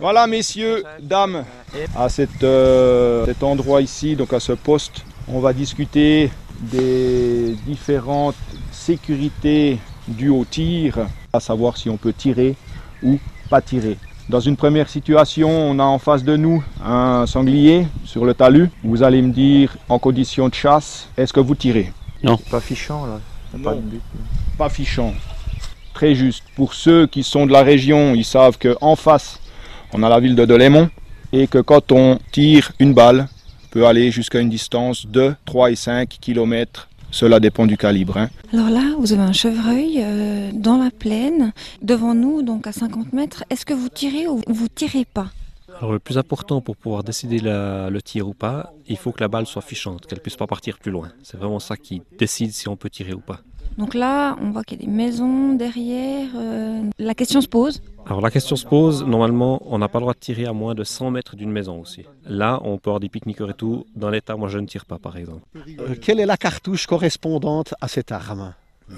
Voilà messieurs, dames, à cet endroit ici, donc à ce poste, on va discuter des différentes sécurités dues au tir, à savoir si on peut tirer ou pas tirer. Dans une première situation, on a en face de nous un sanglier sur le talus. Vous allez me dire, en condition de chasse, est-ce que vous tirez? Non. Pas fichant là. Non, pas fichant. Très juste. Pour ceux qui sont de la région, ils savent qu'en face, on a la ville de Delémont et que quand on tire une balle, on peut aller jusqu'à une distance de 3 et 5 km. Cela dépend du calibre. Alors là, vous avez un chevreuil dans la plaine, devant nous, donc à 50 mètres. Est-ce que vous tirez ou vous tirez pas? Alors le plus important pour pouvoir décider le tir ou pas, il faut que la balle soit fichante, qu'elle ne puisse pas partir plus loin. C'est vraiment ça qui décide si on peut tirer ou pas. Donc là, on voit qu'il y a des maisons derrière. La question se pose. Alors la question se pose, normalement, on n'a pas le droit de tirer à moins de 100 mètres d'une maison aussi. Là, on peut avoir des pique-niqueurs et tout. Dans l'état, moi je ne tire pas par exemple. Quelle est la cartouche correspondante à cette arme?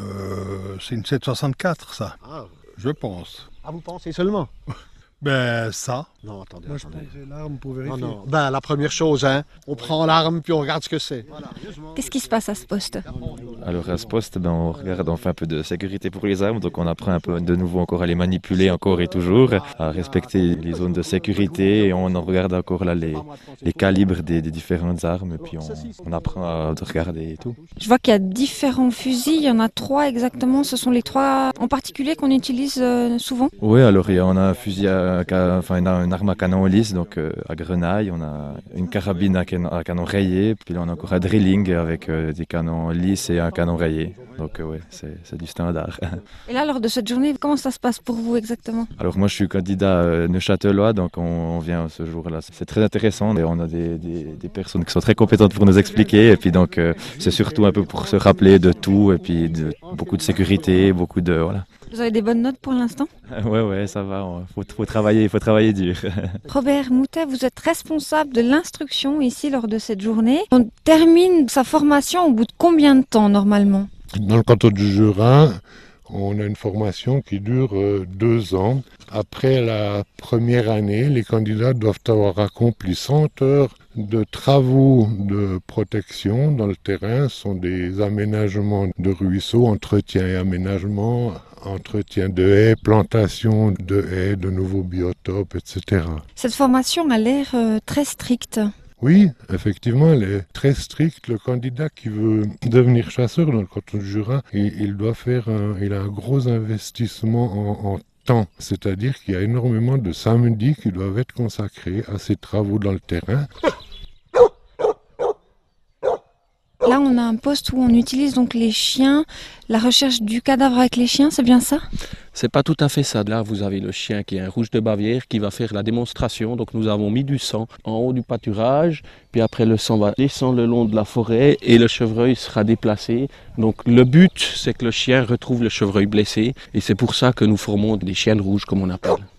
C'est une 764 ça, je pense. Ah, vous pensez seulement? Ben ça. Non, attendez. Moi je prendrais l'arme pour vérifier. Non. Ben la première chose, on prend l'arme puis on regarde ce que c'est. Qu'est-ce qui se passe à ce poste? Alors à ce poste, on regarde, on fait un peu de sécurité pour les armes, donc on apprend un peu de nouveau encore à les manipuler encore et toujours, à respecter les zones de sécurité et on en regarde encore là les calibres des différentes armes et puis on apprend à regarder et tout. Je vois qu'il y a différents fusils, il y en a 3 exactement. Ce sont les 3 en particulier qu'on utilise souvent? Oui, alors on a un fusil, une arme à canon lisse, donc à grenaille, on a une carabine à canon rayé, puis là on a encore un drilling avec des canons lisses et un canon rayé. Donc ouais, c'est du standard. Et là, lors de cette journée, comment ça se passe pour vous exactement? Alors moi je suis candidat neuchâtelois, donc on vient ce jour-là. C'est très intéressant et on a des personnes qui sont très compétentes pour nous expliquer. Et puis donc c'est surtout un peu pour se rappeler de tout et puis beaucoup de sécurité, beaucoup de... Voilà. Vous avez des bonnes notes pour l'instant? Ouais, ça va, faut travailler dur. Robert Moutet, vous êtes responsable de l'instruction ici lors de cette journée. On termine sa formation au bout de combien de temps normalement? Dans le canton du Jura, on a une formation qui dure 2 ans. Après la première année, les candidats doivent avoir accompli 100 heures de travaux de protection dans le terrain. Ce sont des aménagements de ruisseaux, entretien et aménagement, entretien de haies, plantation de haies, de nouveaux biotopes, etc. Cette formation a l'air très stricte. Oui, effectivement, elle est très stricte. Le candidat qui veut devenir chasseur dans le canton du Jura, il a un gros investissement en temps. C'est-à-dire qu'il y a énormément de samedis qui doivent être consacrés à ces travaux dans le terrain. Là, on a un poste où on utilise donc les chiens, la recherche du cadavre avec les chiens, c'est bien ça? C'est pas tout à fait ça. Là, vous avez le chien qui est un rouge de Bavière qui va faire la démonstration. Donc nous avons mis du sang en haut du pâturage, puis après le sang va descendre le long de la forêt et le chevreuil sera déplacé. Donc le but, c'est que le chien retrouve le chevreuil blessé et c'est pour ça que nous formons des chiens rouges comme on appelle.